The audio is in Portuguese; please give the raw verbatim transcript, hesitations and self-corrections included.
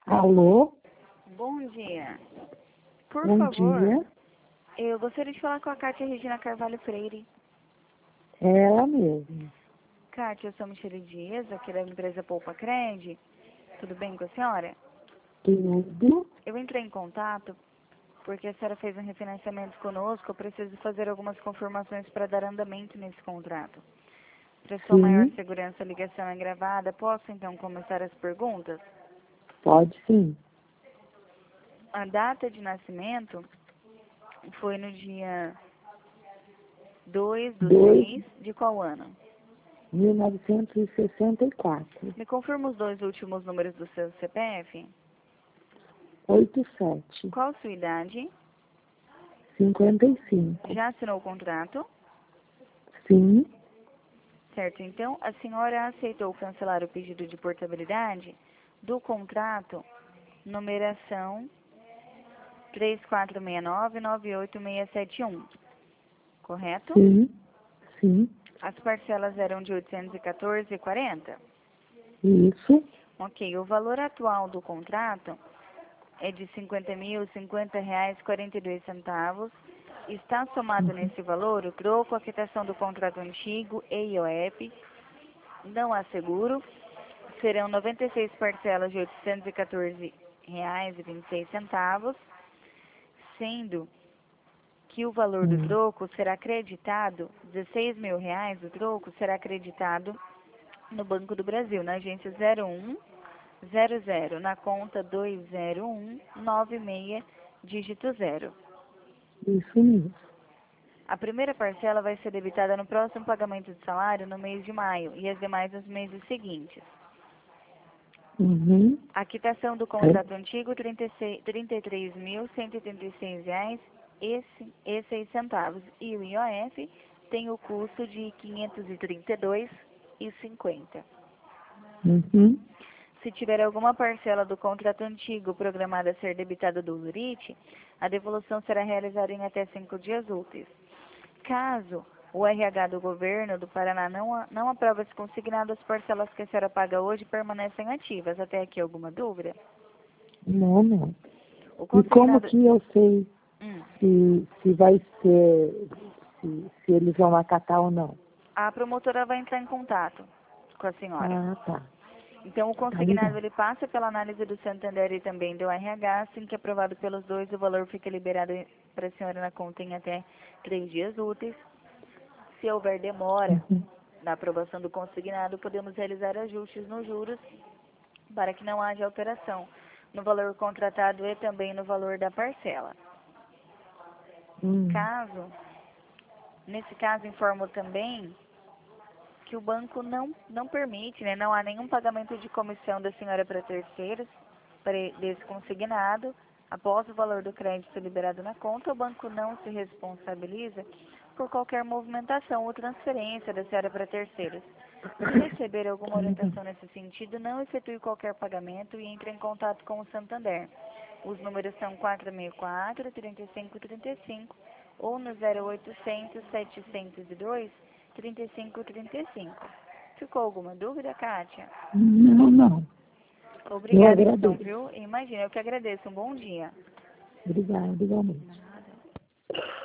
Alô? Bom dia. Por Bom favor, dia. eu gostaria de falar com a Kátia Regina Carvalho Freire. É ela mesma. Kátia, eu sou Michele Dias, aqui da empresa Poupa Cred. Tudo bem com a senhora? Tudo? Eu entrei em contato porque a senhora fez um refinanciamento conosco. Eu preciso fazer algumas confirmações para dar andamento nesse contrato. Para sua maior Sim, segurança, a ligação é gravada. Posso, então, começar as perguntas? pode sim. A data de nascimento foi no dia dois do dois seis de qual ano? mil novecentos e sessenta e quatro. Me confirma os dois últimos números do seu C P F? oitenta e sete. Qual sua idade? cinquenta e cinco. Já assinou o contrato? Sim, Certo, então a senhora aceitou cancelar o pedido de portabilidade do contrato numeração três quatro seis nove, nove oito seis sete um, correto? sim, sim. As parcelas eram de oitocentos e quatorze reais e quarenta. Isso. Ok, o valor atual do contrato é de cinquenta mil, cinquenta reais e quarenta e dois centavos. Está somado Uhum. nesse valor o troco, a quitação do contrato antigo e I O F. Não há seguro. Serão noventa e seis parcelas de oitocentos e quatorze reais e vinte e seis centavos, sendo que o valor do Hum. troco será acreditado, dezesseis mil reais do troco será acreditado no Banco do Brasil, na agência zero um zero zero, na conta dois zero um nove seis, dígito zero. Isso mesmo. A primeira parcela vai ser debitada no próximo pagamento de salário no mês de maio e as demais nos meses seguintes. Uhum. A quitação do É. contrato antigo, trinta e seis, trinta e três mil, cento e oitenta e seis reais e seis centavos. E o I O F tem o custo de quinhentos e trinta e dois reais e cinquenta centavos. Uhum. Se tiver alguma parcela do contrato antigo programada a ser debitada do L U R I T, a devolução será realizada em até cinco dias úteis. Caso o R H do governo do Paraná não, não aprove esse consignado, as parcelas que a senhora paga hoje permanecem ativas. Até aqui alguma dúvida? Não, não. O E como consignado... que eu sei Hum, se, se vai ser, se, se eles vão acatar ou não? a promotora vai entrar em contato com a senhora. Ah, tá. Então, o Tá consignado legal. ele passa pela análise do Santander e também do R H. Assim que aprovado pelos dois, o valor fica liberado para a senhora na conta em até três dias úteis. Se houver demora Uhum. na aprovação do consignado, podemos realizar ajustes nos juros para que não haja alteração no valor contratado e também no valor da parcela. Hum. Caso, nesse caso, informo também que o banco não, não permite, né, não há nenhum pagamento de comissão da senhora para terceiros para desse consignado. Após o valor do crédito liberado na conta, o banco não se responsabiliza por qualquer movimentação ou transferência da senhora para terceiros. Se receber alguma Tá legal. orientação nesse sentido, não efetue qualquer pagamento e entre em contato com o Santander. Os números são quatro seis quatro, três cinco três cinco ou no zero oitocentos, setecentos e dois, trinta e cinco trinta e cinco. Ficou alguma dúvida, Kátia? Não, não. Eu Obrigada então, agradeço. viu? Imagina, eu que agradeço. Um bom dia. Obrigada, igualmente. Nada.